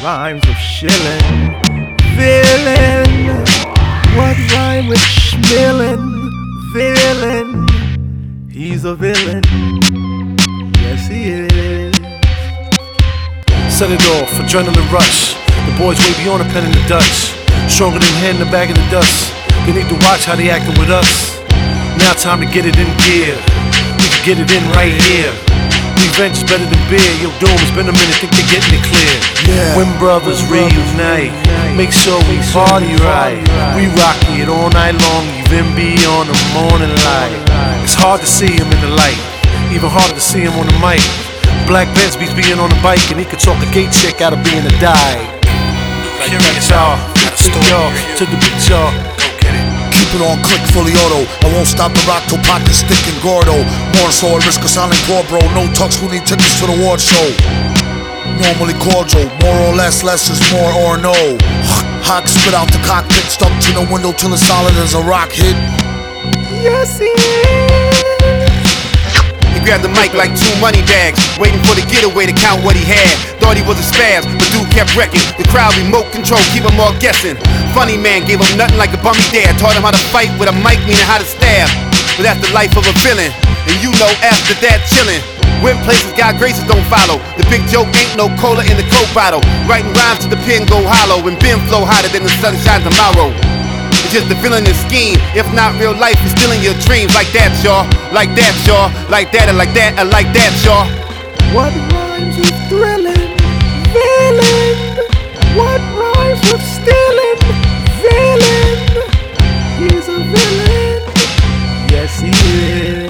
rhymes with shillin'? Villain. What rhyme with schmillin'? Villain. He's a villain. Yes, he is. Set it off, adrenaline rush. The boys way beyond a pen in the Dutch. Stronger than head in the bag of the dust. They need to watch how they acting with us. Now time to get it in gear. We can get it in right here. Revenge is better than beer. Yo, Doom, it's been a minute, think they're getting it clear. When brothers reunite, make sure we party right. We rock it all night long, even beyond the morning light. It's hard to see him in the light, even harder to see him on the mic. Black Benz beats being on the bike, and he could talk a gay chick out of being a dyke. Curious y'all, to the beat y'all. Keep it on click, fully auto. I won't stop the rock till pockets thick and gordo. More so at risk of sounding poor, bro. No tucks, who need tickets to the award show? Normally cordial, more or less is more or no. Hawk spit out the cockpit, stuck to the window till it's solid as a rock hit. Yes, he is. He grabbed the mic like 2 money bags, waiting for the getaway to count what he had. Thought he was a spaz, but dude kept wrecking. The crowd remote control, keep them all guessing. Funny man gave him nothing like a bummy dad. Taught him how to fight with a mic, meaning how to stab. But that's the life of a villain, and you know after that chillin'. Went places God graces don't follow. The big joke ain't no cola in the Coke bottle. Writing rhymes to the pen go hollow, and Ben flow hotter than the sunshine tomorrow. It's just the villainous scheme. If not real life, it's stealing your dreams. Like that, y'all. Like that, y'all. Like that, and like that, and like that, y'all. What rhymes with thrilling? Villain. What rhymes with stealing? Villain. He's a villain. Yes, he is.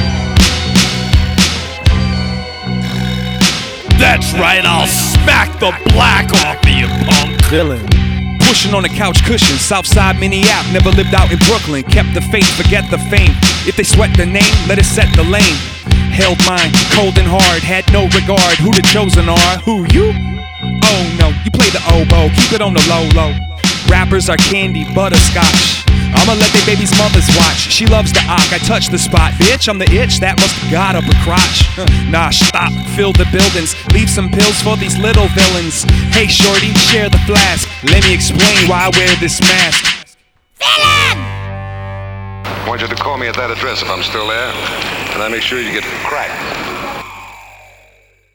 That's right, I'll smack the black off of you, punk. Villain. Pushing on a couch cushion, Southside Minneapolis, never lived out in Brooklyn. Kept the faith, forget the fame. If they sweat the name, let it set the lane. Held mine, cold and hard, had no regard. Who the chosen are? Who, you? Oh no, you play the oboe, keep it on the low low. Rappers are candy, butterscotch. I'ma let they baby's mothers watch. She loves the ock, I touch the spot. Bitch, I'm the itch, that must have got up her crotch. Nah, stop, fill the buildings. Leave some pills for these little villains. Hey shorty, share the flask. Let me explain why I wear this mask. Villain! I want you to call me at that address if I'm still there, and I make sure you get cracked.